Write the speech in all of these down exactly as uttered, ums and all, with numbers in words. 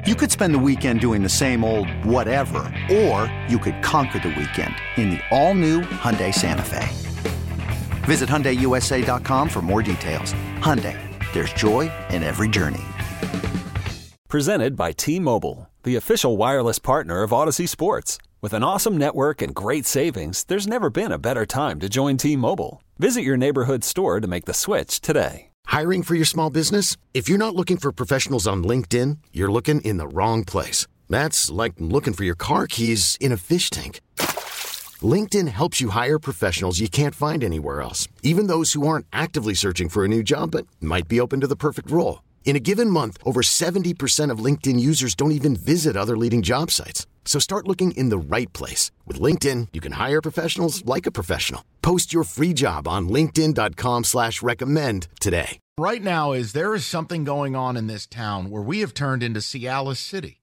You could spend the weekend doing the same old whatever, or you could conquer the weekend in the all-new Hyundai Santa Fe. Visit Hyundai U S A dot com for more details. Hyundai, there's joy in every journey. Presented by T-Mobile, the official wireless partner of Odyssey Sports. With an awesome network and great savings, there's never been a better time to join T-Mobile. Visit your neighborhood store to make the switch today. Hiring for your small business? If you're not looking for professionals on LinkedIn, you're looking in the wrong place. That's like looking for your car keys in a fish tank. LinkedIn helps you hire professionals you can't find anywhere else, even those who aren't actively searching for a new job but might be open to the perfect role. In a given month, over seventy percent of LinkedIn users don't even visit other leading job sites. So start looking in the right place. With LinkedIn, you can hire professionals like a professional. Post your free job on linkedin dot com slash recommend today. Right now is there is something going on in this town where we have turned into Cialis City.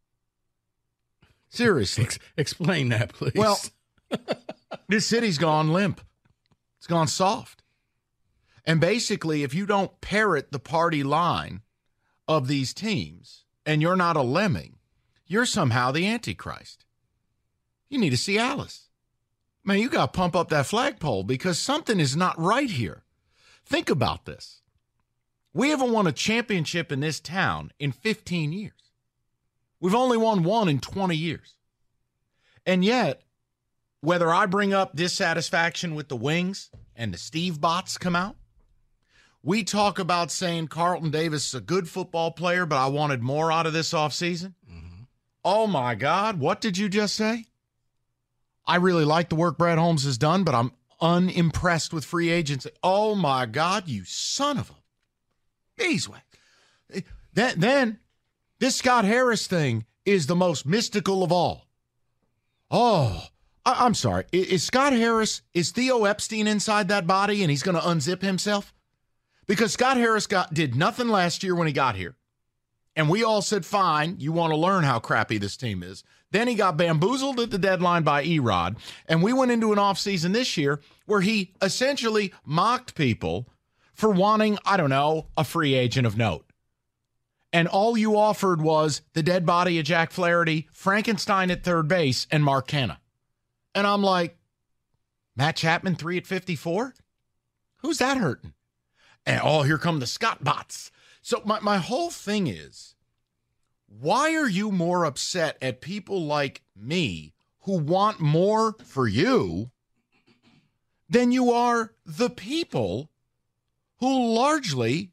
Seriously. Ex- explain that, please. Well, this city's gone limp. It's gone soft. And basically, if you don't parrot the party line of these teams and you're not a lemming, you're somehow the Antichrist. You need a Cialis. Man, you got to pump up that flagpole because something is not right here. Think about this. We haven't won a championship in this town in fifteen years. We've only won one in twenty years. And yet, whether I bring up dissatisfaction with the Wings and the Steve Bots come out, we talk about saying Carlton Davis is a good football player, but I wanted more out of this offseason. Mm-hmm. Oh, my God, what did you just say? I really like the work Brad Holmes has done, but I'm unimpressed with free agency. Oh, my God, you son of a beeswax. Then, then this Scott Harris thing is the most mystical of all. Oh, I, I'm sorry. Is, is Scott Harris, is Theo Epstein inside that body and he's going to unzip himself? Because Scott Harris got did nothing last year when he got here. And we all said, fine, you want to learn how crappy this team is. Then he got bamboozled at the deadline by Erod. And we went into an offseason this year where he essentially mocked people for wanting, I don't know, a free agent of note. And all you offered was the dead body of Jack Flaherty, Frankenstein at third base, and Mark Canha. And I'm like, Matt Chapman, three at fifty-four? Who's that hurting? And, oh, here come the Scott Bots. So my, my whole thing is, why are you more upset at people like me who want more for you than you are the people who largely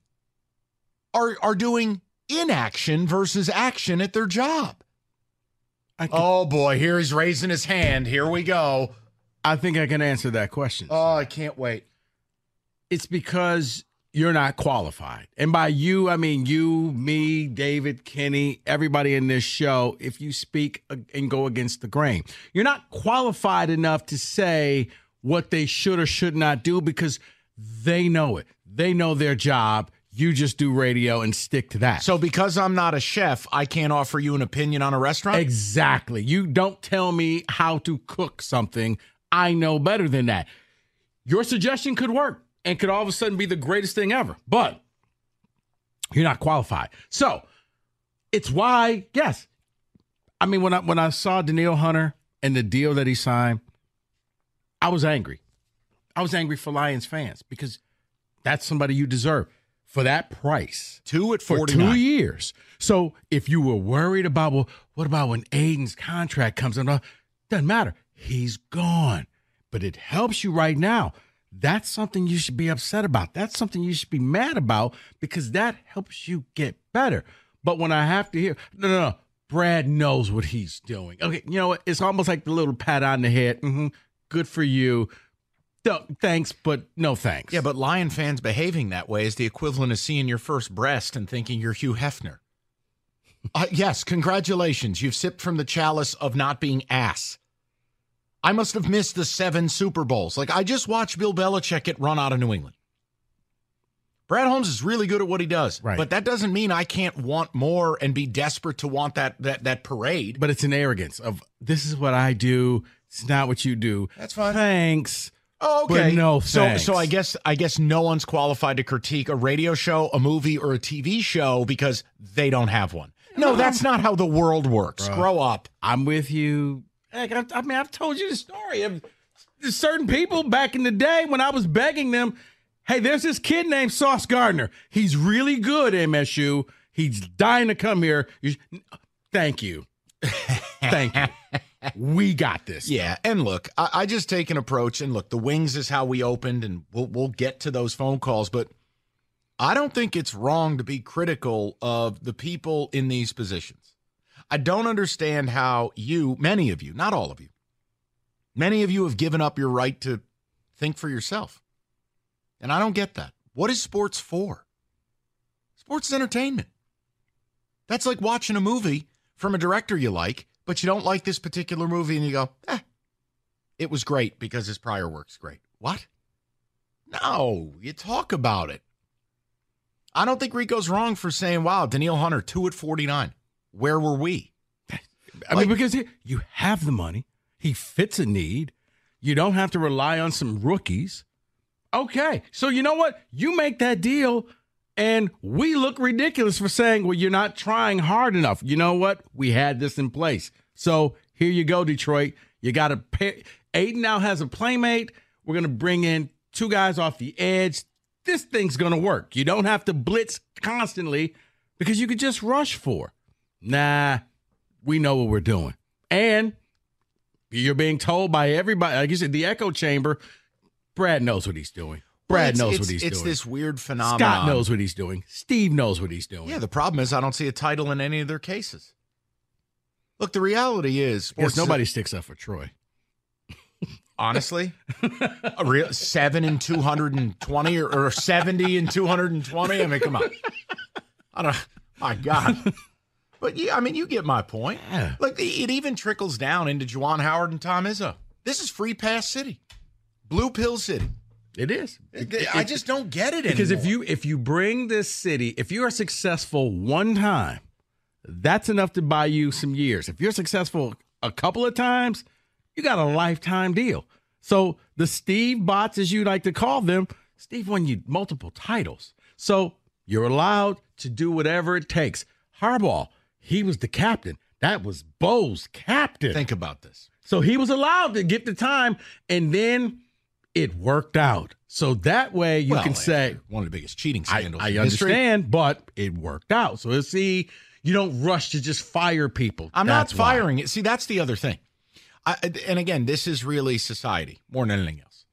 are, are doing inaction versus action at their job? I can, oh, boy, here he's raising his hand. Here we go. I think I can answer that question. Oh, I can't wait. It's because you're not qualified. And by you, I mean you, me, David, Kenny, everybody in this show, if you speak and go against the grain. You're not qualified enough to say what they should or should not do because they know it. They know their job. You just do radio and stick to that. So because I'm not a chef, I can't offer you an opinion on a restaurant? Exactly. You don't tell me how to cook something. I know better than that. Your suggestion could work and could all of a sudden be the greatest thing ever, but you're not qualified. So it's why, yes. I mean, when I when I saw Danielle Hunter and the deal that he signed, I was angry. I was angry for Lions fans because that's somebody you deserve for that price. Two at for forty-nine. two years. So if you were worried about, well, what about when Aiden's contract comes in? Doesn't matter. He's gone. But it helps you right now. That's something you should be upset about. That's something you should be mad about because that helps you get better. But when I have to hear, no, no, no, Brad knows what he's doing. Okay, you know what? It's almost like the little pat on the head. Mm-hmm. Good for you. No, thanks, but no thanks. Yeah, but Lion fans behaving that way is the equivalent of seeing your first breast and thinking you're Hugh Hefner. Uh, yes, congratulations. You've sipped from the chalice of not being ass. I must have missed the seven Super Bowls. Like, I just watched Bill Belichick get run out of New England. Brad Holmes is really good at what he does, right. But that doesn't mean I can't want more and be desperate to want that that that parade. But it's an arrogance of, this is what I do. It's not what you do. That's fine. Thanks. Oh, okay. But no so, thanks. so I guess I guess no one's qualified to critique a radio show, a movie, or a T V show because they don't have one. No, that's not how the world works. Bro, Grow up. I'm with you. Heck, I, I mean, I've told you the story of certain people back in the day when I was begging them, hey, there's this kid named Sauce Gardner. He's really good, M S U. He's dying to come here. You, thank you. Thank you. We got this. Yeah, and look, I, I just take an approach, and look, the Wings is how we opened, and we'll we'll get to those phone calls, but I don't think it's wrong to be critical of the people in these positions. I don't understand how you, many of you, not all of you, many of you have given up your right to think for yourself. And I don't get that. What is sports for? Sports is entertainment. That's like watching a movie from a director you like, but you don't like this particular movie, and you go, eh, it was great because his prior work's great. What? No, you talk about it. I don't think Rico's wrong for saying, wow, Danielle Hunter, two at forty-nine. Where were we? I like, mean, because he, you have the money. He fits a need. You don't have to rely on some rookies. Okay, so you know what? You make that deal, and we look ridiculous for saying, well, you're not trying hard enough. You know what? We had this in place. So here you go, Detroit. You got to pay. Aiden now has a playmate. We're going to bring in two guys off the edge. This thing's going to work. You don't have to blitz constantly because you could just rush for. Nah, we know what we're doing. And you're being told by everybody, like you said, the echo chamber, Brad knows what he's doing. Brad well, knows it's, what he's it's doing. It's this weird phenomenon. Scott knows what he's doing. Steve knows what he's doing. Yeah, the problem is I don't see a title in any of their cases. Look, the reality is, sports nobody is, sticks up for Troy. Honestly, a real seven and two hundred and twenty, or, or seventy and two hundred and twenty. I mean, come on. I don't. My God. But yeah, I mean, you get my point. Yeah. Like, it even trickles down into Juwan Howard and Tom Izzo. This is free pass city, blue pill city. It is. It, I just don't get it because anymore. if you if you bring this city, if you are successful one time, that's enough to buy you some years. If you're successful a couple of times, you got a lifetime deal. So the Steve Bots, as you like to call them, Steve won you multiple titles. So you're allowed to do whatever it takes. Harbaugh, he was the captain. That was Bo's captain. Think about this. So he was allowed to get the time, and then it worked out. So that way you well, can say one of the biggest cheating scandals. I, I in understand, history. but it worked out. So see, you don't rush to just fire people. I'm that's not firing why. it. See, that's the other thing. I, and again, this is really society more than anything else.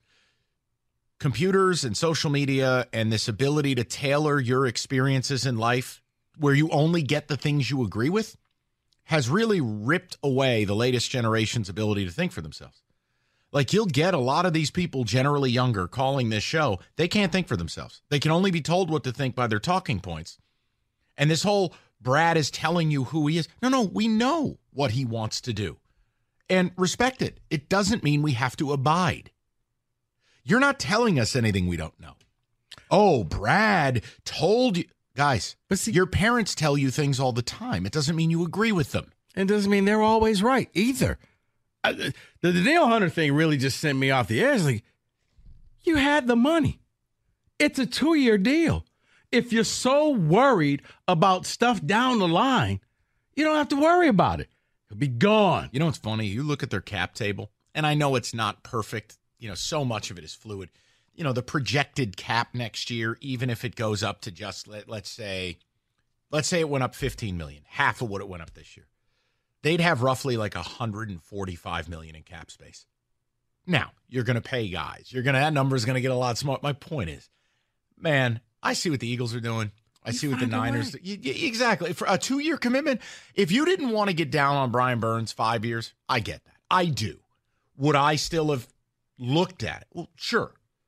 Computers and social media and this ability to tailor your experiences in life where you only get the things you agree with has really ripped away the latest generation's ability to think for themselves. Like, you'll get a lot of these people, generally younger, calling this show. They can't think for themselves. They can only be told what to think by their talking points. And this whole Brad is telling you who he is. No, no, we know what he wants to do. And respect it. It doesn't mean we have to abide. You're not telling us anything we don't know. Oh, Brad told you. Guys, but see, your parents tell you things all the time. It doesn't mean you agree with them. It doesn't mean they're always right either. I, the, the Danielle Hunter thing really just sent me off the edge. Like, you had the money. It's a two-year deal. If you're so worried about stuff down the line, you don't have to worry about it. It'll be gone. You know what's funny? You look at their cap table, and I know it's not perfect. You know, so much of it is fluid. You know, the projected cap next year, even if it goes up to just, let, let's say, let's say it went up fifteen million dollars, half of what it went up this year. They'd have roughly like one hundred forty-five million dollars in cap space. Now, you're going to pay guys. You're going to, that number's going to get a lot smaller. My point is, man, I see what the Eagles are doing. I see what the Niners. You, you, exactly. For a two-year commitment, if you didn't want to get down on Brian Burns five years, I get that. I do. Would I still have looked at it? Well, sure.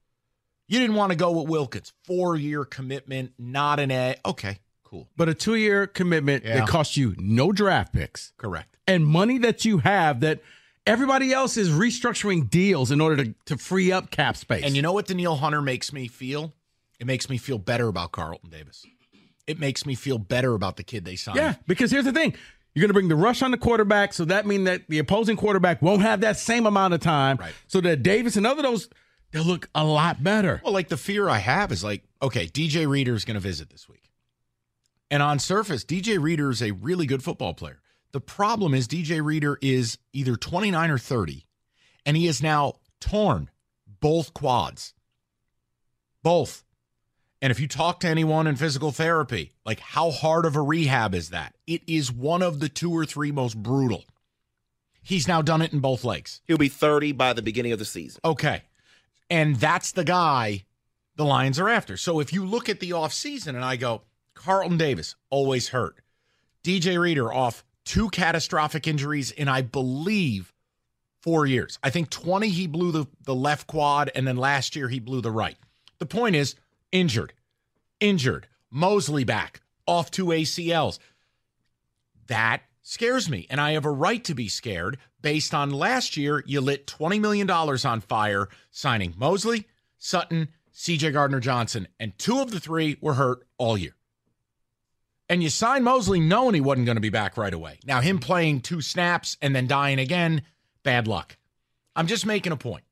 You didn't want to go with Wilkins. Four-year commitment, not an A. Okay, cool. But a two-year commitment yeah. that costs you no draft picks. Correct. And money that you have that everybody else is restructuring deals in order to, to free up cap space. And you know what Danielle Hunter makes me feel? It makes me feel better about Carlton Davis. It makes me feel better about the kid they signed. Yeah, because here's the thing. You're going to bring the rush on the quarterback, so that means that the opposing quarterback won't have that same amount of time. Right. So that Davis and other those, they'll look a lot better. Well, like the fear I have is like, okay, D J Reader is going to visit this week. And on surface, D J Reader is a really good football player. The problem is D J Reader is either twenty-nine or thirty, and he is now torn both quads. Both. And if you talk to anyone in physical therapy, like how hard of a rehab is that? It is one of the two or three most brutal. He's now done it in both legs. He'll be thirty by the beginning of the season. Okay. And that's the guy the Lions are after. So if you look at the offseason and I go, Carlton Davis, always hurt. D J Reader off two catastrophic injuries in, I believe, four years. I think twenty he blew the, the left quad, and then last year he blew the right. The point is, injured, injured, Mosley back, off two A C Ls. That scares me, and I have a right to be scared based on last year you lit twenty million dollars on fire signing Mosley, Sutton, C J Gardner-Johnson, and two of the three were hurt all year. And you signed Mosley knowing he wasn't going to be back right away. Now, him playing two snaps and then dying again, bad luck. I'm just making a point.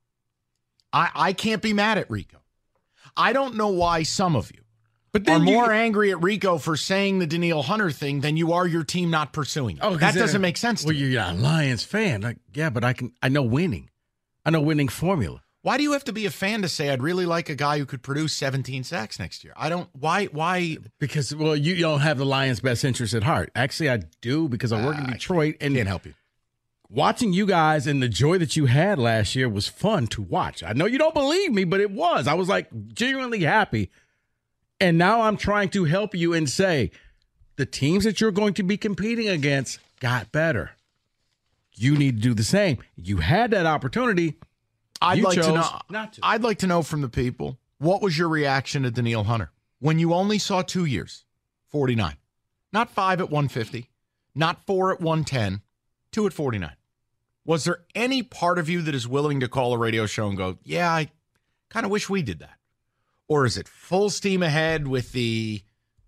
I, I can't be mad at Rico. I don't know why some of you but then are you, more angry at Rico for saying the Danielle Hunter thing than you are your team not pursuing it. Oh, that doesn't make sense to well, me. Well, you're a Lions fan. Like, yeah, but I can. I know winning. I know winning formula. Why do you have to be a fan to say I'd really like a guy who could produce seventeen sacks next year? I don't. Why? Why? Because, well, you don't have the Lions' best interest at heart. Actually, I do because I work uh, in Detroit and can't help you. Watching you guys and the joy that you had last year was fun to watch. I know you don't believe me, but it was. I was like genuinely happy. And now I'm trying to help you and say the teams that you're going to be competing against got better. You need to do the same. You had that opportunity. I'd you like chose to know. Not to. I'd like to know from the people, what was your reaction to Danielle Hunter when you only saw two years, forty-nine, not five at one fifty, not four at one ten, two at forty-nine. Was there any part of you that is willing to call a radio show and go, yeah, I kind of wish we did that? Or is it full steam ahead with the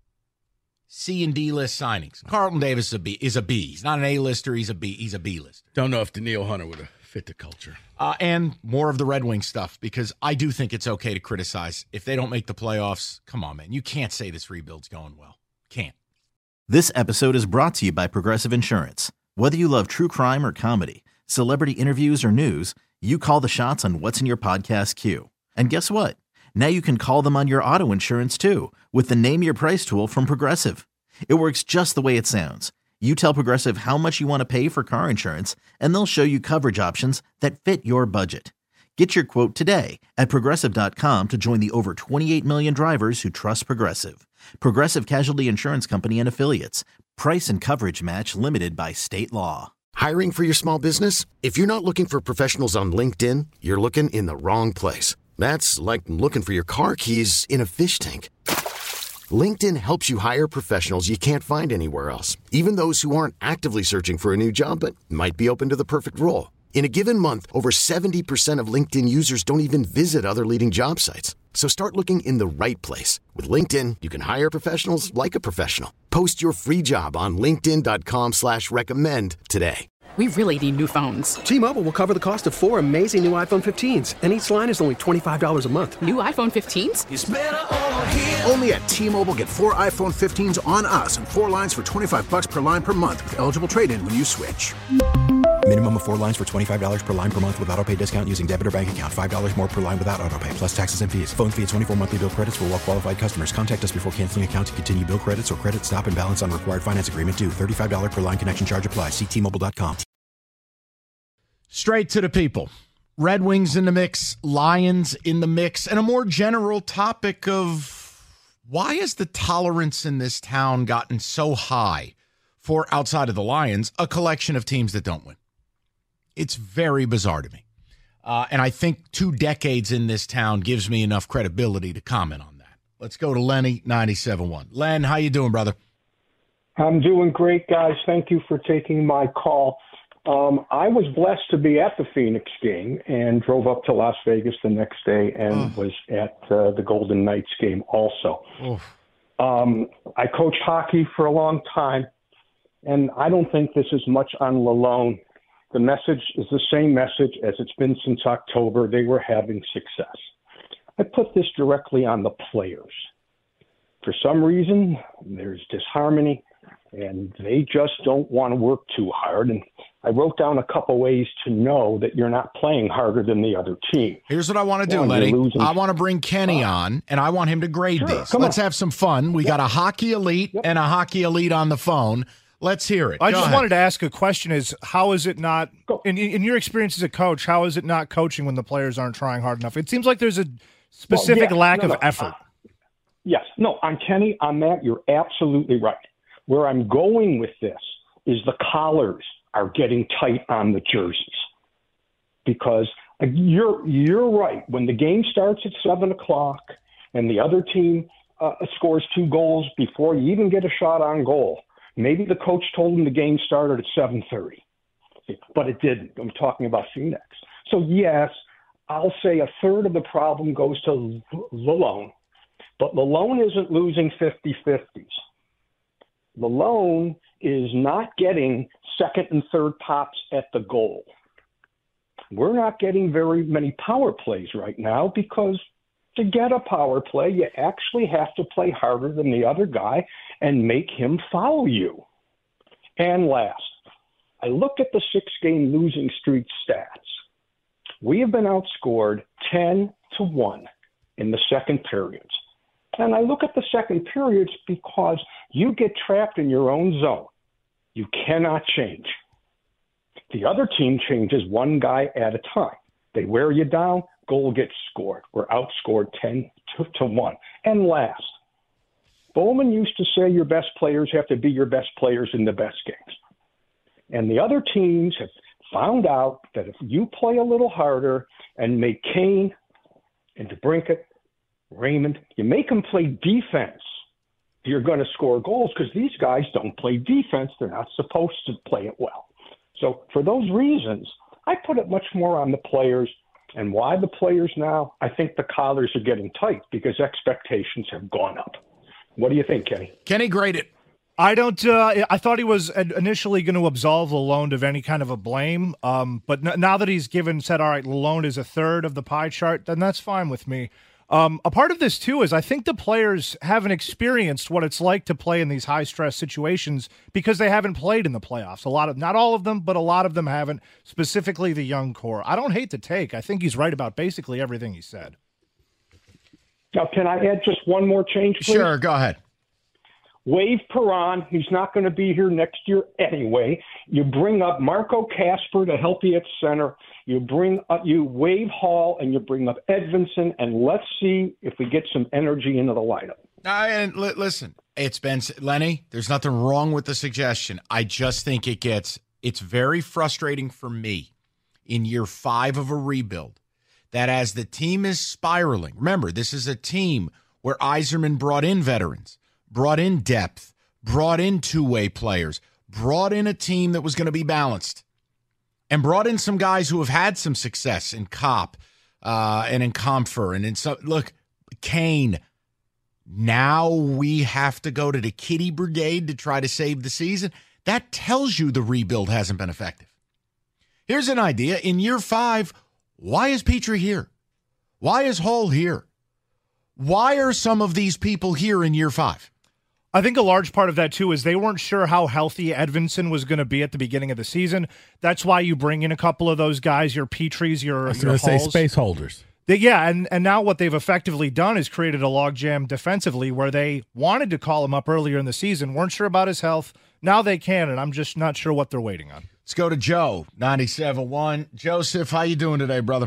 C and D list signings? Carlton Davis is a B. Is a B. He's not an A-lister. He's a B. He's a B-lister. Don't know if Danielle Hunter would have fit the culture. Uh, and more of the Red Wing stuff, because I do think it's okay to criticize. If they don't make the playoffs, come on, man. You can't say this rebuild's going well. Can't. This episode is brought to you by Progressive Insurance. Whether you love true crime or comedy, celebrity interviews or news, you call the shots on what's in your podcast queue. And guess what? Now you can call them on your auto insurance too with the Name Your Price tool from Progressive. It works just the way it sounds. You tell Progressive how much you want to pay for car insurance, and they'll show you coverage options that fit your budget. Get your quote today at Progressive dot com to join the over twenty-eight million drivers who trust Progressive. Progressive Casualty Insurance Company and Affiliates. Price and coverage match limited by state law. Hiring for your small business? If you're not looking for professionals on LinkedIn, you're looking in the wrong place. That's like looking for your car keys in a fish tank. LinkedIn helps you hire professionals you can't find anywhere else, even those who aren't actively searching for a new job but might be open to the perfect role. In a given month, over seventy percent of LinkedIn users don't even visit other leading job sites. So start looking in the right place. With LinkedIn, you can hire professionals like a professional. Post your free job on linkedin dot com slash recommend today. We really need new phones. T-Mobile will cover the cost of four amazing new iPhone fifteens, and each line is only twenty-five dollars a month. New iPhone fifteens? It's better over here. Only at T-Mobile, get four iPhone fifteens on us and four lines for twenty-five bucks per line per month with eligible trade-in when you switch. Minimum of four lines for twenty-five dollars per line per month with autopay discount using debit or bank account. five dollars more per line without autopay, plus taxes and fees. Phone fee at twenty-four monthly bill credits for well-qualified customers. Contact us before canceling account to continue bill credits or credit stop and balance on required finance agreement due. thirty-five dollars per line connection charge applies. See T Mobile dot com. Straight to the people. Red Wings in the mix, Lions in the mix, and a more general topic of why has the tolerance in this town gotten so high for, outside of the Lions, a collection of teams that don't win? It's very bizarre to me. Uh, and I think two decades in this town gives me enough credibility to comment on that. Let's go to Lenny, ninety-seven point one. Len, how you doing, brother? I'm doing great, guys. Thank you for taking my call. Um, I was blessed to be at the Phoenix game and drove up to Las Vegas the next day and oh. was at uh, the Golden Knights game also. Oh. Um, I coached hockey for a long time, and I don't think this is much on Lalone. The message is the same message as it's been since October. They were having success. I put this directly on the players. for some reason, there's disharmony, and they just don't want to work too hard. And I wrote down a couple ways to know that you're not playing harder than the other team. Here's what I want to do, One, Lenny. you're losing- I want to bring Kenny on, and I want him to grade Sure, these. come Let's on. have some fun. We got a hockey elite Yep. and a hockey elite on the phone. Let's hear it. I Go just ahead. wanted to ask a question: Is how is it not in in your experience as a coach? How is it not coaching when the players aren't trying hard enough? It seems like there's a specific Well, yeah, lack no, of no, effort. uh, yes. No, on Kenny, on that, you're absolutely right. Where I'm going with this is the collars are getting tight on the jerseys. Because uh, you're you're right. When the game starts at seven o'clock and the other team uh, scores two goals before you even get a shot on goal, maybe the coach told them the game started at seven thirty, but it didn't. I'm talking about Phoenix. So, yes, I'll say a third of the problem goes to Lalone, but Lalone isn't losing fifty-fifties. Lalone is not getting second and third pops at the goal. We're not getting very many power plays right now because to get a power play, you actually have to play harder than the other guy and make him foul you. And last, I look at the six-game losing streak stats. We have been outscored ten to one in the second periods. And I look at the second periods because you get trapped in your own zone. You cannot change. The other team changes one guy at a time. They wear you down, goal gets scored. We're outscored ten to one. And last, Bowman used to say your best players have to be your best players in the best games. And the other teams have found out that if you play a little harder and make Kane and DeBrincat, Raymond, you make them play defense, you're going to score goals because these guys don't play defense. They're not supposed to play it well. So for those reasons, I put it much more on the players. And why the players now? I think the collars are getting tight because expectations have gone up. What do you think, Kenny? Kenny, grade it. I don't. Uh, I thought he was initially going to absolve Lalone of any kind of a blame, um, but n- now that he's given said, all right, Lalone is a third of the pie chart, then that's fine with me. Um, a part of this too is I think the players haven't experienced what it's like to play in these high stress situations because they haven't played in the playoffs. A lot of, not all of them, but a lot of them haven't. Specifically, the young core. I don't hate the take. I think he's right about basically everything he said. Now, can I add just one more change, please? Sure, go ahead. Waive Perron. He's not going to be here next year anyway. You bring up Marco Casper to help you at center. You bring up, you waive Hall, and you bring up Edvinson, and let's see if we get some energy into the lineup. Uh, and li- listen, it's been Lenny. There's nothing wrong with the suggestion. I just think it gets. It's very frustrating for me in year five of a rebuild that as the team is spiraling. Remember, this is a team where Yzerman brought in veterans, brought in depth, brought in two-way players, brought in a team that was going to be balanced, and brought in some guys who have had some success in Kopp uh, and in Comfer and in some. Look, Kane. Now we have to go to the Kitty Brigade to try to save the season. That tells you the rebuild hasn't been effective. Here's an idea. In year five, why is Petrie here? Why is Hall here? Why are some of these people here in year five? I think a large part of that, too, is they weren't sure how healthy Edvinson was going to be at the beginning of the season. That's why you bring in a couple of those guys, your Petries, your, I was your going to say Halls. space holders. They, yeah, and, and now what they've effectively done is created a logjam defensively where they wanted to call him up earlier in the season, weren't sure about his health. Now they can, and I'm just not sure what they're waiting on. Let's go to Joe, ninety-seven point one. Joseph, how you doing today, brother?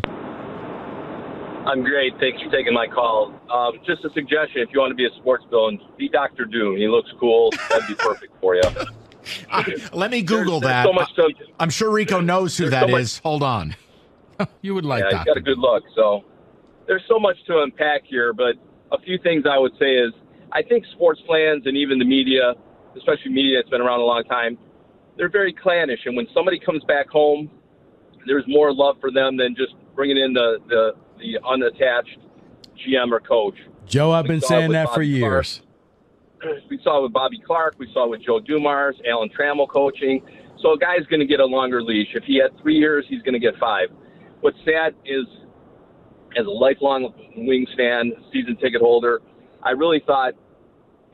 I'm great. Thanks for taking my call. Um, just a suggestion, if you want to be a sports villain, be Doctor Doom. He looks cool. That'd be perfect for you. I, let me Google there's, that. There's so much to, I'm sure Rico knows who that so is. Hold on. You would like yeah, that. He's got a good look. So there's so much to unpack here, but a few things I would say is I think sports fans and even the media, especially media that's been around a long time, they're very clannish. And when somebody comes back home, there's more love for them than just bringing in the, the, the unattached G M or coach. Joe, I've We been saw it saying with that for Bobby years. Clark. We saw it with Bobby Clark. We saw it with Joe Dumars, Alan Trammell coaching. So a guy's going to get a longer leash. If he had three years, he's going to get five. What's sad is, as a lifelong Wings fan, season ticket holder, I really thought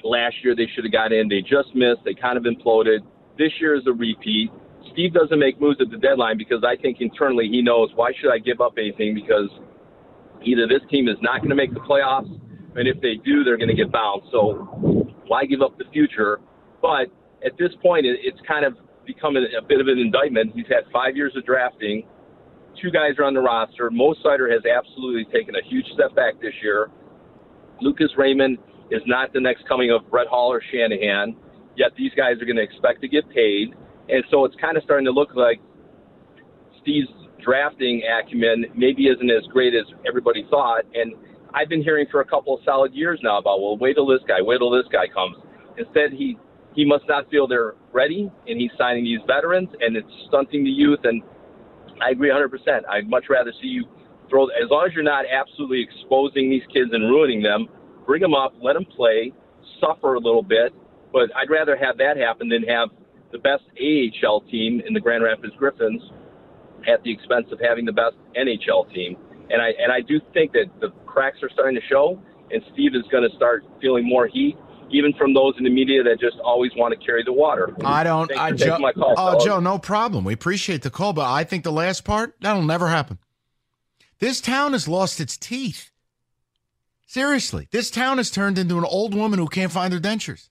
Last year they should have got in. They just missed. They kind of imploded. This year is a repeat. Steve doesn't make moves at the deadline because I think internally he knows, why should I give up anything? Because either this team is not going to make the playoffs, and if they do, they're going to get bounced. So why give up the future? But at this point, it's kind of become a bit of an indictment. He's had five years of drafting. Two guys are on the roster. Mo Sider has absolutely taken a huge step back this year. Lucas Raymond is not the next coming of Brett Hall or Shanahan, yet these guys are going to expect to get paid. And so it's kind of starting to look like Steve's drafting acumen maybe isn't as great as everybody thought. And I've been hearing for a couple of solid years now about, well, wait till this guy, wait till this guy comes. Instead, he, he must not feel they're ready, and he's signing these veterans, and it's stunting the youth. And I agree one hundred percent. I'd much rather see you throw, as long as you're not absolutely exposing these kids and ruining them, bring them up, let them play, suffer a little bit. But I'd rather have that happen than have the best A H L team in the Grand Rapids Griffins at the expense of having the best N H L team. And I and I do think that the cracks are starting to show, and Steve is going to start feeling more heat, even from those in the media that just always want to carry the water. I don't. Thanks I, for Joe, taking my call, oh, fellas. Joe, no problem. We appreciate the call, but I think the last part, that'll never happen. This town has lost its teeth. Seriously, this town has turned into an old woman who can't find her dentures.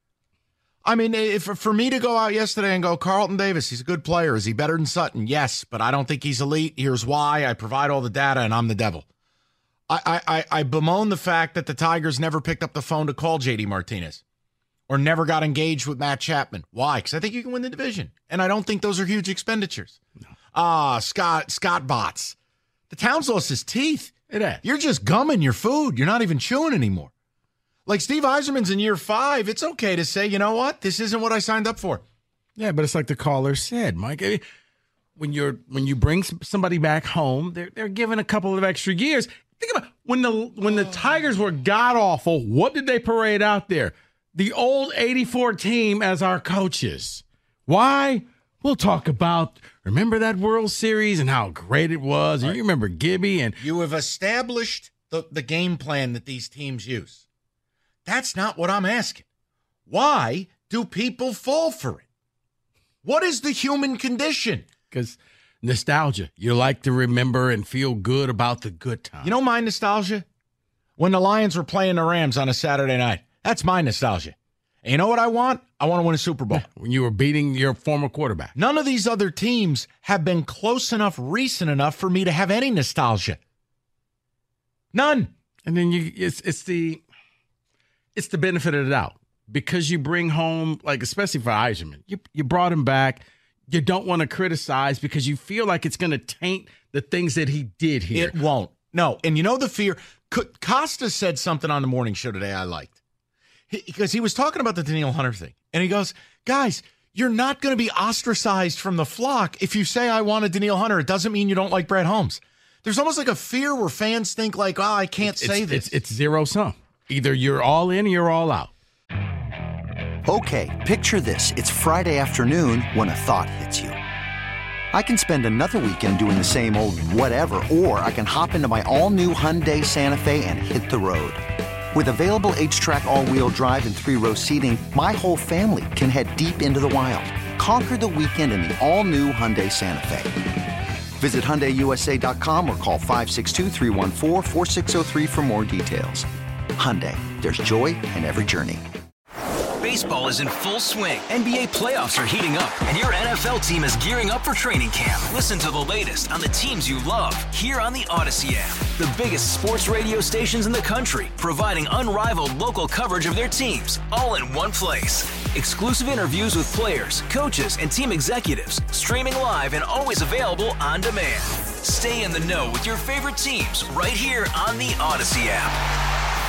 I mean, if for me to go out yesterday and go, Carlton Davis, he's a good player. Is he better than Sutton? Yes, but I don't think he's elite. Here's why. I provide all the data, and I'm the devil. I, I, I bemoan the fact that the Tigers never picked up the phone to call J D Martinez or never got engaged with Matt Chapman. Why? Because I think you can win the division, and I don't think those are huge expenditures. Ah, no. uh, Scott Scott Botts. The town's lost his teeth. It is. You're just gumming your food. You're not even chewing anymore. Like Steve Yzerman's in year five, it's okay to say, you know what, this isn't what I signed up for. Yeah, but it's like the caller said, Mike. When you're when you bring somebody back home, they're they're given a couple of extra years. Think about when the when the Tigers were god awful. What did they parade out there? The old eighty-four team as our coaches. Why? We'll talk about. Remember that World Series and how great it was. And you remember Gibby and you have established the the game plan that these teams use. That's not what I'm asking. Why do people fall for it? What is the human condition? Because nostalgia. You like to remember and feel good about the good times. You know my nostalgia? When the Lions were playing the Rams on a Saturday night. That's my nostalgia. And you know what I want? I want to win a Super Bowl. When you were beating your former quarterback. None of these other teams have been close enough, recent enough for me to have any nostalgia. None. And then you it's it's the it's the benefit of the doubt. Because you bring home, like especially for Yzerman, you you brought him back. You don't want to criticize because you feel like it's going to taint the things that he did here. It won't. No. And you know the fear. Costa said something on the morning show today I liked. He, because he was talking about the Danielle Hunter thing. And he goes, guys, you're not going to be ostracized from the flock if you say I wanted Danielle Hunter. It doesn't mean you don't like Brett Holmes. There's almost like a fear where fans think like, oh, I can't it's, say it's, this. It's, it's zero sum. Either you're all in or you're all out. Okay, picture this. It's Friday afternoon when a thought hits you. I can spend another weekend doing the same old whatever, or I can hop into my all-new Hyundai Santa Fe and hit the road. With available H-Track all-wheel drive and three-row seating, my whole family can head deep into the wild. Conquer the weekend in the all-new Hyundai Santa Fe. Visit Hyundai U S A dot com or call five six two, three one four, four six zero three for more details. Hyundai, there's joy in every journey. Baseball is in full swing. N B A playoffs are heating up, and your N F L team is gearing up for training camp. Listen to the latest on the teams you love here on the Odyssey app. The biggest sports radio stations in the country, providing unrivaled local coverage of their teams, all in one place. Exclusive interviews with players, coaches, and team executives, streaming live and always available on demand. Stay in the know with your favorite teams right here on the Odyssey app.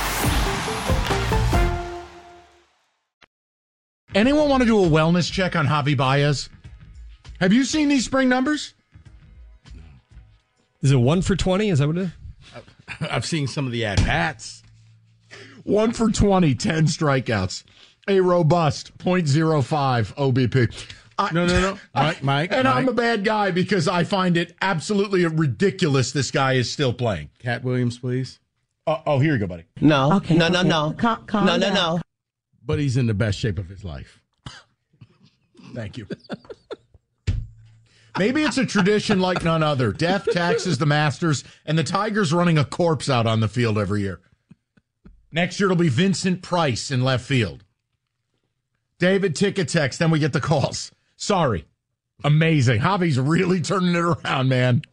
Anyone want to do a wellness check on Javi Baez? Have you seen these spring numbers? Is it one for twenty? Is that what it is? I've seen some of the at-bats. One for twenty, ten strikeouts. A robust point oh five O B P. I, no, no, no. Mike, Mike. And Mike. I'm a bad guy because I find it absolutely ridiculous this guy is still playing. Cat Williams, please. Uh, oh, here you go, buddy. No. Okay, no, okay. no, no. Calm, calm no, no, down. no. but he's in the best shape of his life. Thank you. Maybe it's a tradition like none other. Death, taxes, the Masters, and the Tigers running a corpse out on the field every year. Next year it'll be Vincent Price in left field. David, ticket text, then we get the calls. Sorry. Amazing. Javi's really turning it around, man.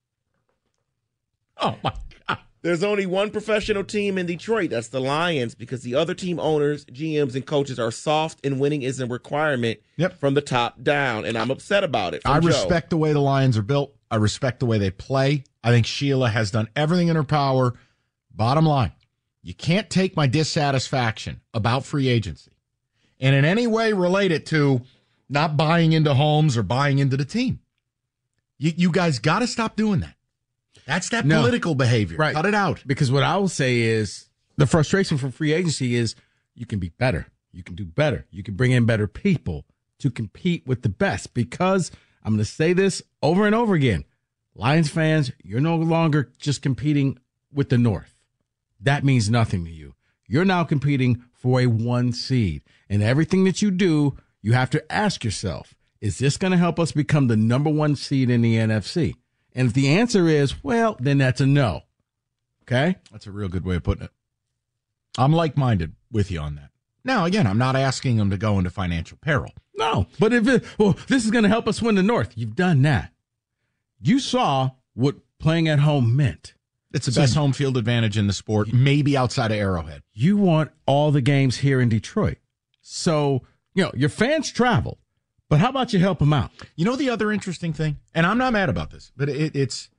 Oh, my God. There's only one professional team in Detroit. That's the Lions, because the other team owners, G Ms, and coaches are soft, and winning is a requirement yep. from the top down, and I'm upset about it. I Joe. respect the way the Lions are built. I respect the way they play. I think Sheila has done everything in her power. Bottom line, you can't take my dissatisfaction about free agency and in any way relate it to not buying into Holmes or buying into the team. You, you guys got to stop doing that. That's that No. political behavior. Right. Cut it out. Because what I will say is the frustration from free agency is you can be better. You can do better. You can bring in better people to compete with the best. Because I'm going to say this over and over again. Lions fans, you're no longer just competing with the North. That means nothing to you. You're now competing for a one seed. And everything that you do, you have to ask yourself, is this going to help us become the number one seed in the N F C? And if the answer is, well, then that's a no. Okay? That's a real good way of putting it. I'm like-minded with you on that. Now, again, I'm not asking them to go into financial peril. No. But if it, well, this is going to help us win the North. You've done that. You saw what playing at home meant. It's the So- best home field advantage in the sport, maybe outside of Arrowhead. You want all the games here in Detroit. So, you know, your fans travel. But how about you help them out? You know the other interesting thing, and I'm not mad about this, but it, it's,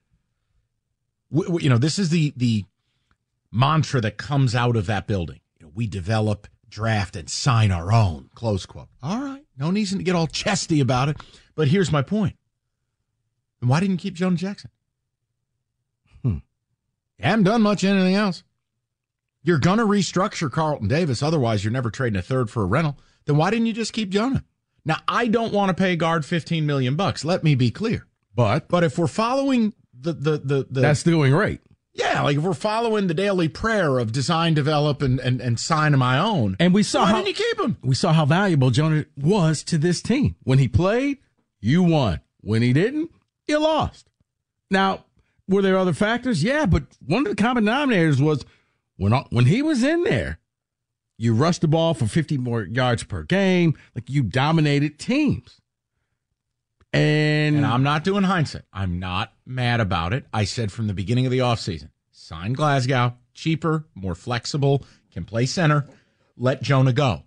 w- w- you know, this is the the mantra that comes out of that building. You know, we develop, draft, and sign our own, close quote. All right, no reason to get all chesty about it, but here's my point. And why didn't you keep Jonah Jackson? Hmm. You haven't done much anything else. You're going to restructure Carlton Davis, otherwise you're never trading a third for a rental. Then why didn't you just keep Jonah? Now, I don't want to pay a guard fifteen million bucks. Let me be clear. But but if we're following the the the, the that's the going rate. Yeah, like if we're following the daily prayer of design, develop, and and, and sign my own. And we saw why how didn't you keep him? We saw how valuable Jonah was to this team. When he played, you won. When he didn't, you lost. Now, were there other factors? Yeah, but one of the common denominators was when when he was in there, you rushed the ball for fifty more yards per game. Like, you dominated teams. And, and I'm not doing hindsight. I'm not mad about it. I said from the beginning of the offseason, sign Glasgow, cheaper, more flexible, can play center, let Jonah go.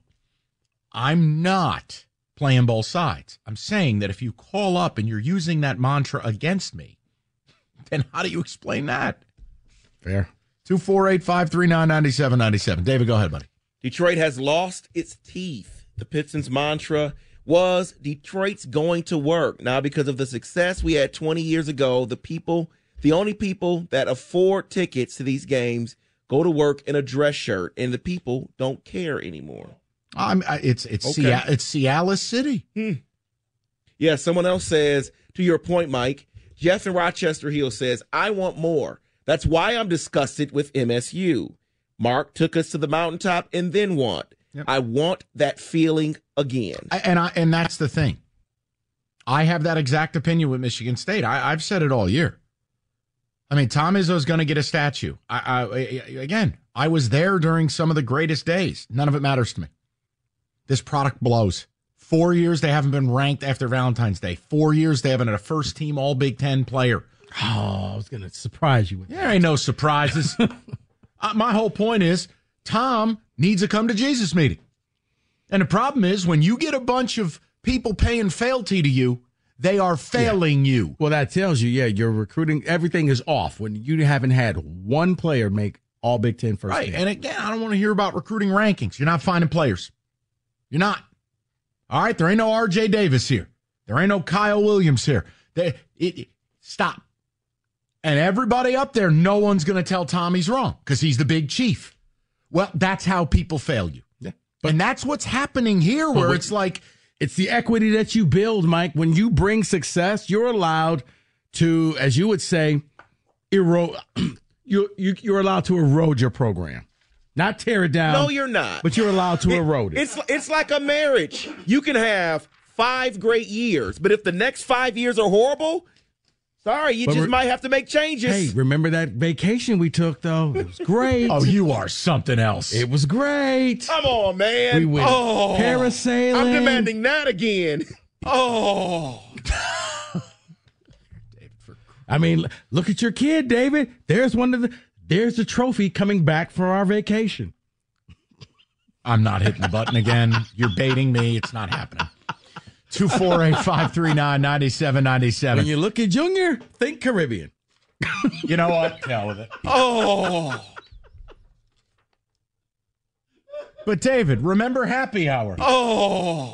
I'm not playing both sides. I'm saying that if you call up and you're using that mantra against me, then how do you explain that? Fair. two four eight, five three nine, nine seven nine seven. David, go ahead, buddy. Detroit has lost its teeth. The Pistons' mantra was Detroit's going to work. Now, because of the success we had twenty years ago, the people, the only people that afford tickets to these games go to work in a dress shirt, and the people don't care anymore. I'm, I, it's it's Okay. Seattle, it's Cialis City. Hmm. Yeah, someone else says, to your point, Mike, Jeff in Rochester Hill says, I want more. That's why I'm disgusted with M S U. Mark took us to the mountaintop and then what? Yep. I want that feeling again. I, and I and that's the thing. I have that exact opinion with Michigan State. I, I've said it all year. I mean, Tom Izzo's going to get a statue. I, I, again, I was there during some of the greatest days. None of it matters to me. This product blows. Four years they haven't been ranked after Valentine's Day. Four years they haven't had a first team All Big Ten player. Oh, I was going to surprise you with that. There ain't no surprises. uh, my whole point is Tom needs a come to Jesus meeting. And the problem is when you get a bunch of people paying fealty to you, they are failing yeah. you. Well, that tells you, yeah, your recruiting, everything is off when you haven't had one player make all Big Ten first Right. team. And again, I don't want to hear about recruiting rankings. You're not finding players. You're not. All right. There ain't no R J Davis here. There ain't no Kyle Williams here. They, it, it, stop. And everybody up there, no one's going to tell Tom he's wrong because he's the big chief. Well, that's how people fail you. Yeah. But, and that's what's happening here where wait, it's like. It's the equity that you build, Mike. When you bring success, you're allowed to, as you would say, erode. you, you, you're allowed to erode your program. Not tear it down. No, you're not. But you're allowed to It- erode it. It's it's like a marriage. You can have five great years, but if the next five years are horrible, sorry, you But just re- might have to make changes. Hey, remember that vacation we took, though? It was great. Oh, you are something else. It was great. Come on, man. We went oh, parasailing. I'm demanding that again. Oh. I mean, look at your kid, David. There's one of the. There's the trophy coming back for our vacation. I'm not hitting the button again. You're baiting me. It's not happening. two four eight, five three nine, nine seven nine seven. When you look at Junior, think Caribbean. You know what? Hell with it. Oh. But, David, remember happy hour. Oh.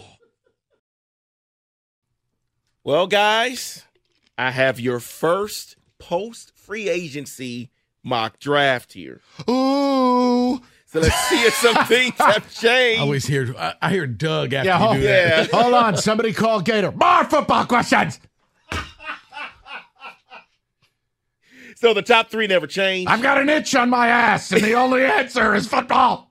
Well, guys, I have your first post-free agency mock draft here. Ooh. So let's see if some things have changed. I always hear I, I hear Doug after Yeah, you hold, do that. Yeah. hold on. Somebody call Gator. More football questions. So the top three never changed. I've got an itch on my ass, and the only answer is football.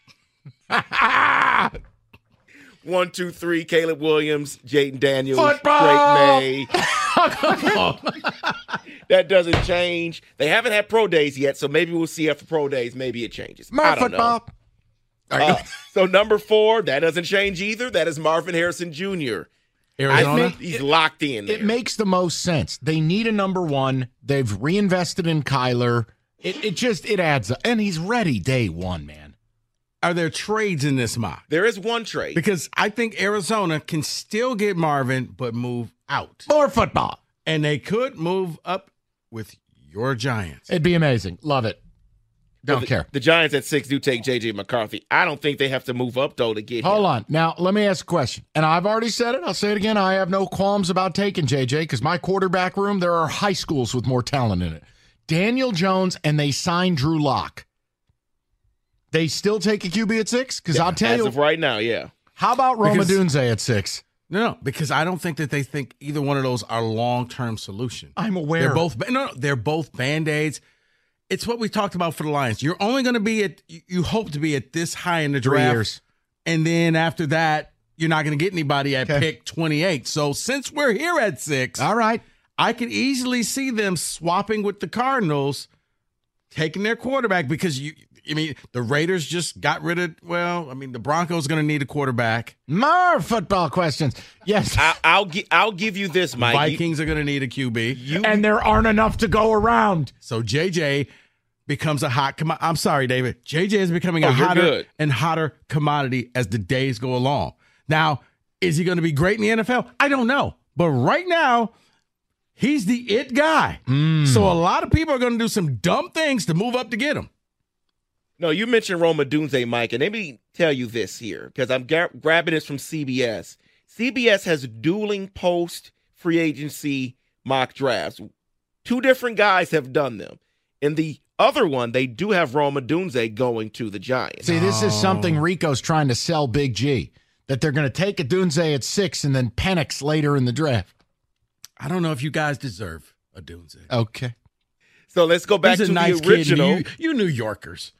One, two, three, Caleb Williams, Jaden Daniels, Football! Drake May. That doesn't change. They haven't had pro days yet, so maybe we'll see after pro days. Maybe it changes. More I don't football. know. Uh, so number four, that doesn't change either. That is Marvin Harrison Junior Arizona. I think he's locked in there. It makes the most sense. They need a number one. They've reinvested in Kyler. It, it just, it adds up. And he's ready day one, man. Are there trades in this mock? There is one trade. Because I think Arizona can still get Marvin, but move out. More football. And they could move up with your Giants. It'd be amazing. Love it. Don't the, care. The Giants at six do take J J McCarthy. I don't think they have to move up, though, to get Hold him. on. Now, let me ask a question. And I've already said it. I'll say it again. I have no qualms about taking J J because my quarterback room, there are high schools with more talent in it. Daniel Jones, and they signed Drew Lock. They still take a Q B at six? Because Yeah, I'll tell as you. of right now, yeah. How about Roma Because- Dunze at six? No, no, because I don't think that they think either one of those are long-term solution. I'm aware. They're both no, no, they're both Band-Aids. It's what we talked about for the Lions. You're only going to be at you hope to be at this high in the Three draft. years. And then after that, you're not going to get anybody at Okay. pick twenty-eight. So since we're here at six, All right. I could easily see them swapping with the Cardinals, taking their quarterback because you I mean, the Raiders just got rid of, well, I mean, the Broncos going to need a quarterback. More football questions. Yes. I, I'll, gi- I'll give you this, Mike. Vikings are going to need a Q B. You, And there aren't enough to go around. So J J becomes a hot commodity. I'm sorry, David. J J is becoming Oh, a you're hotter good. and hotter commodity as the days go along. Now, is he going to be great in the N F L? I don't know. But right now, he's the it guy. So a lot of people are going to do some dumb things to move up to get him. No, you mentioned Roma Dunze, Mike, and let me tell you this here, because I'm gra- grabbing this from C B S. C B S has dueling post free agency mock drafts. Two different guys have done them. In the other one, they do have Roma Dunze going to the Giants. See, this is something Rico's trying to sell Big G, that they're going to take a Dunze at six and then Penix later in the draft. I don't know if you guys deserve a Dunze. Okay. So let's go back He's to a nice the original. kid. You, you New Yorkers.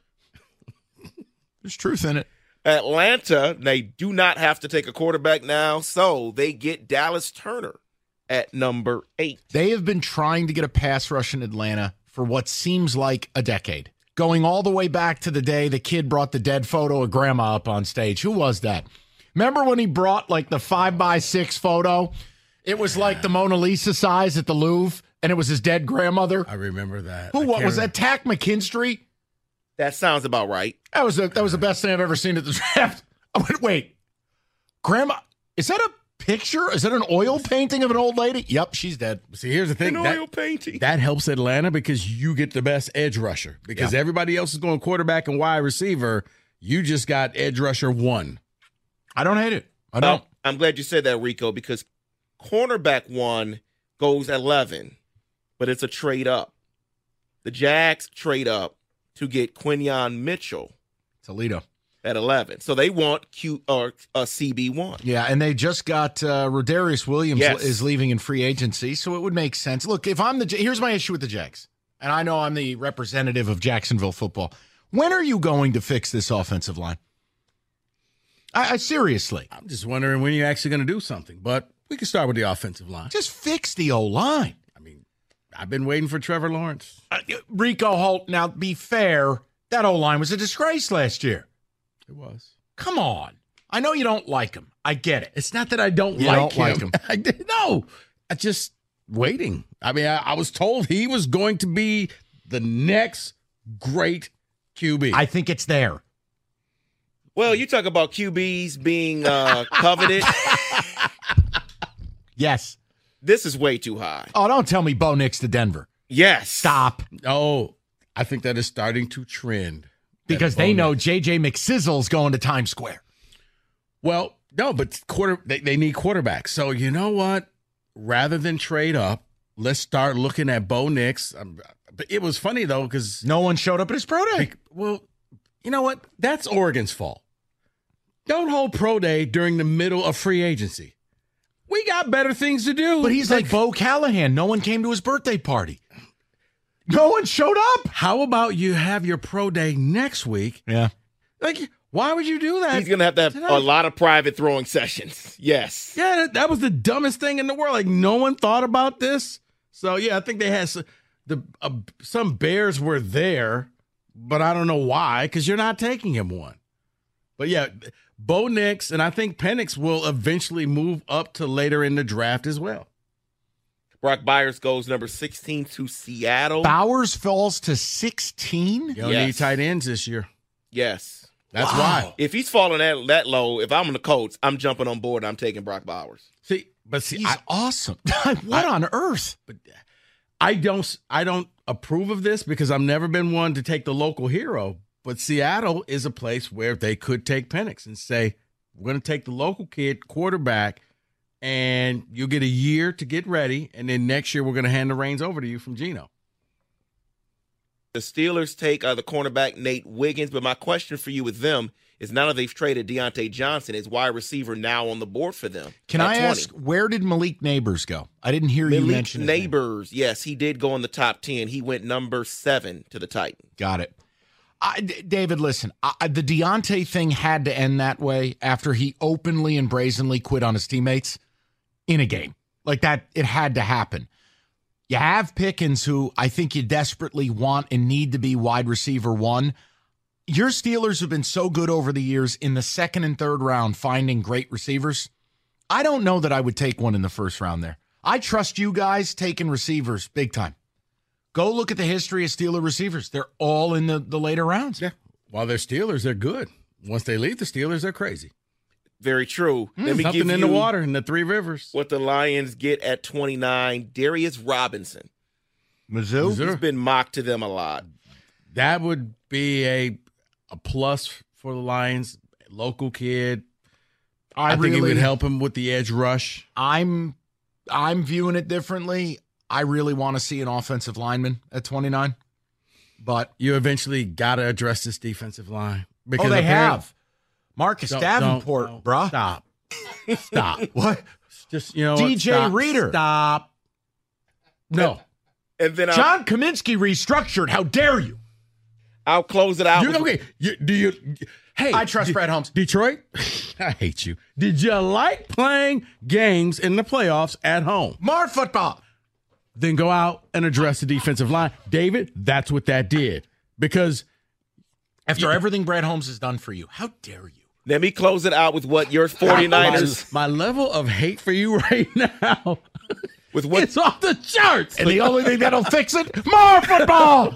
There's truth in it. Atlanta, they do not have to take a quarterback now, so they get Dallas Turner at number eight. They have been trying to get a pass rush in Atlanta for what seems like a decade, going all the way back to the day the kid brought the dead photo of grandma up on stage. Who was that? Remember when he brought like the five by six photo? It was like the Mona Lisa size at the Louvre, and it was his dead grandmother. I remember that. Who I what can't was remember. that? Tack McKinstry? That sounds about right. That was a, that was the best thing I've ever seen at the draft. I went, wait, grandma, is that a picture? Is that an oil painting of an old lady? Yep, she's dead. See, here's the thing. An that, oil painting. that helps Atlanta because you get the best edge rusher. Because Yeah. everybody else is going quarterback and wide receiver. You just got edge rusher one. I don't hate it. I Um, don't. I'm glad you said that, Rico, because cornerback one goes eleven, but it's a trade up. The Jags trade up to get Quinyon Mitchell Toledo. at eleven. So they want Q or a C B one. Yeah, and they just got uh, Rodarius Williams Yes. is leaving in free agency, so it would make sense. Look, if I'm the J- here's my issue with the Jags, and I know I'm the representative of Jacksonville football. When are you going to fix this offensive line? I, I seriously. I'm just wondering when you're actually going to do something. But we can start with the offensive line. Just fix the O-line. I mean, I've been waiting for Trevor Lawrence. Uh, Rico Holt, now be fair, that O-line was a disgrace last year. It was. Come on. I know you don't like him. I get it. It's not that I don't you like don't him. Like him. I did, no. I just waiting. I mean, I, I was told he was going to be the next great Q B. I think it's there. Well, you talk about Q Bs being uh, coveted. Yes. This is way too high. Oh, don't tell me Bo Nix to Denver. Yes. Stop. Oh, I think that is starting to trend. Because they know J J McSizzle's going to Times Square. Well, no, but quarter they, they need quarterbacks. So you know what? Rather than trade up, let's start looking at Bo Nix. Um, but it was funny, though, because no one showed up at his pro day. Like, well, you know what? That's Oregon's fault. Don't hold pro day during the middle of free agency. We got better things to do. But he's like, like Bo Callahan. No one came to his birthday party. No one showed up. How about you have your pro day next week? Yeah. Like, why would you do that? He's going to have to have a lot of private throwing sessions. Yes. Yeah, that, that was the dumbest thing in the world. Like, no one thought about this. So, yeah, I think they had some, the uh, some Bears were there, but I don't know why, because you're not taking him one. But, yeah, Bo Nix, and I think Penix will eventually move up to later in the draft as well. Brock Byers goes number sixteen to Seattle. Bowers falls to sixteen? You don't yes. need tight ends this year. Yes. That's wow. why. If he's falling that, that low, if I'm the Colts, I'm jumping on board. I'm taking Brock Bowers. See, but see, he's I, awesome. What I, on earth? But I don't, I don't approve of this because I've never been one to take the local hero. But Seattle is a place where they could take Penix and say, we're going to take the local kid quarterback, and you'll get a year to get ready, and then next year we're going to hand the reins over to you from Geno. The Steelers take uh, the cornerback Nate Wiggins, but my question for you with them is now that they've traded Deontay Johnson, is wide receiver now on the board for them? Can I twenty. Ask, where did Malik Neighbors go? I didn't hear Malik you mention Malik Neighbors, yes, he did go in the top ten. He went number seven to the Titans. Got it. I, David, listen, I, the Deontay thing had to end that way after he openly and brazenly quit on his teammates in a game. Like that, it had to happen. You have Pickens, who I think you desperately want and need to be wide receiver one. Your Steelers have been so good over the years in the second and third round finding great receivers. I don't know that I would take one in the first round there. I trust you guys taking receivers big time. Go look at the history of Steeler receivers. They're all in the, the later rounds. Yeah. While they're Steelers, they're good. Once they leave the Steelers, they're crazy. Very true. Mm, Let me something give in you the water in the Three Rivers. What the Lions get at twenty-nine, Darius Robinson. Mizzou? He's been mocked to them a lot. That would be a a plus for the Lions. Local kid. I, I think really, it would help him with the edge rush. I'm I'm viewing it differently. I really want to see an offensive lineman at twenty-nine. But you eventually got to address this defensive line. Because oh, they have. Marcus don't, Davenport, don't, bruh. Stop. Stop. What? Just, you know D J Stop. Reader. Stop. No. And, and then I'll, John Kaminsky restructured. How dare you? I'll close it out. You, okay. You, do you? Hey, I trust D- Brad Holmes. Detroit, I hate you. Did you like playing games in the playoffs at home? More football. Then go out and address the defensive line. David, that's what that did. Because after you, everything Brad Holmes has done for you, how dare you? Let me close it out with what your 49ers. My, my level of hate for you right now, with what it's off the charts. And the only thing that'll fix it, more football.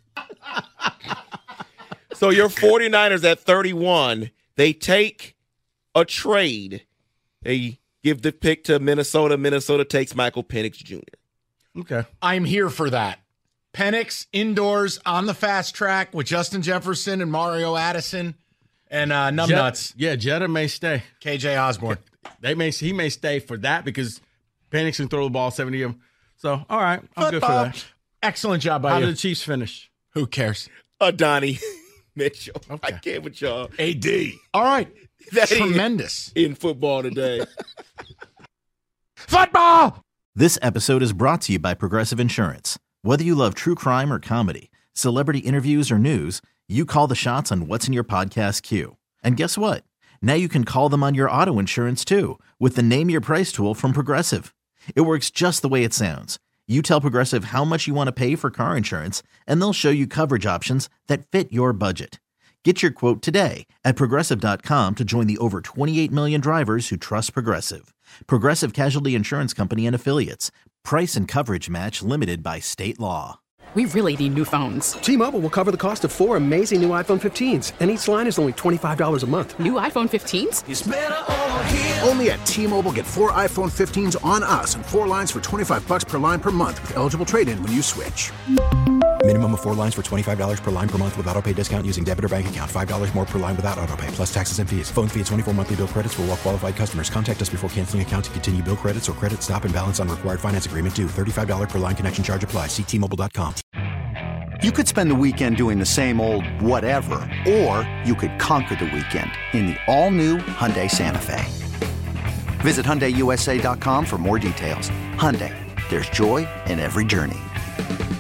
So your 49ers at thirty-one, they take a trade. They give the pick to Minnesota. Minnesota takes Michael Penix Junior Okay. I'm here for that. Penix indoors on the fast track with Justin Jefferson and Mario Addison and uh, Numbnuts. Je- yeah, Jetta may stay. K J Osborne. They may he may stay for that because Penix can throw the ball seventy of them. So, all right, I'm Football. good for that. Excellent job by How you. did the Chiefs finish? Who cares? Uh, Donnie Mitchell. Okay. I can't with y'all. A D. All right. That tremendous. In football today. Football! This episode is brought to you by Progressive Insurance. Whether you love true crime or comedy, celebrity interviews or news, you call the shots on what's in your podcast queue. And guess what? Now you can call them on your auto insurance too with the Name Your Price tool from Progressive. It works just the way it sounds. You tell Progressive how much you want to pay for car insurance, and they'll show you coverage options that fit your budget. Get your quote today at Progressive dot com to join the over twenty-eight million drivers who trust Progressive. Progressive Casualty Insurance Company and Affiliates. Price and coverage match limited by state law. We really need new phones. T-Mobile will cover the cost of four amazing new iPhone fifteens, and each line is only twenty-five dollars a month. New iPhone fifteens? It's better over here. Only at T-Mobile, get four iPhone fifteens on us and four lines for twenty-five bucks per line per month with eligible trade-in when you switch. Minimum of four lines for twenty-five dollars per line per month with auto pay discount using debit or bank account. five dollars more per line without auto pay, plus taxes and fees. Phone fee at twenty-four monthly bill credits for well-qualified customers. Contact us before canceling account to continue bill credits or credit stop and balance on required finance agreement due. thirty-five dollars per line connection charge applies. See T Mobile dot com. You could spend the weekend doing the same old whatever, or you could conquer the weekend in the all-new Hyundai Santa Fe. Visit Hyundai U S A dot com for more details. Hyundai, there's joy in every journey.